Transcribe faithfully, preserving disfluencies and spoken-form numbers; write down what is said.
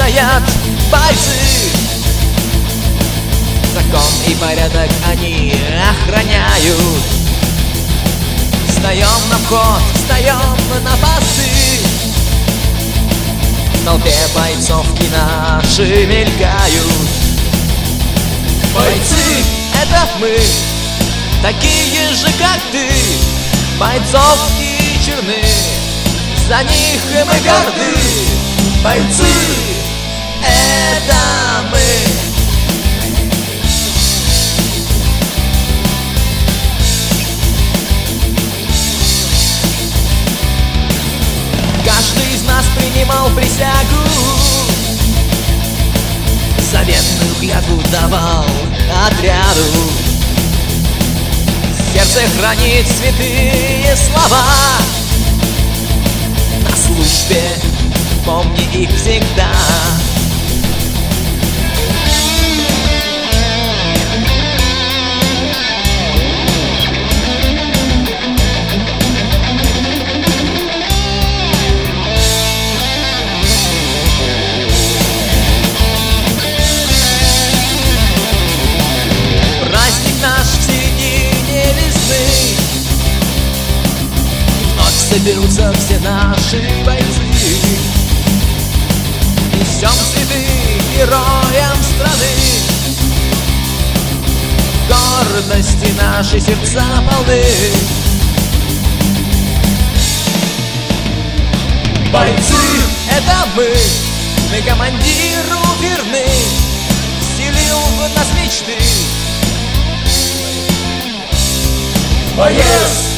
стоят бойцы. Закон и порядок они охраняют. Встаем на вход, встаем на посты. В толпе бойцовки наши мелькают. Бойцы — это мы, такие же, как ты. Бойцовки черны, за них и мы горды. Бойцы — это мы. Каждый из нас принимал присягу, заветную клятву давал отряду. Сердце хранит святые слова. На службе помни их всегда. Соберутся все наши бойцы. Несем цветы героям страны. Гордости наши сердца полны. Бойцы — это мы, мы командиру верны. Вселил в нас мечты. Боец!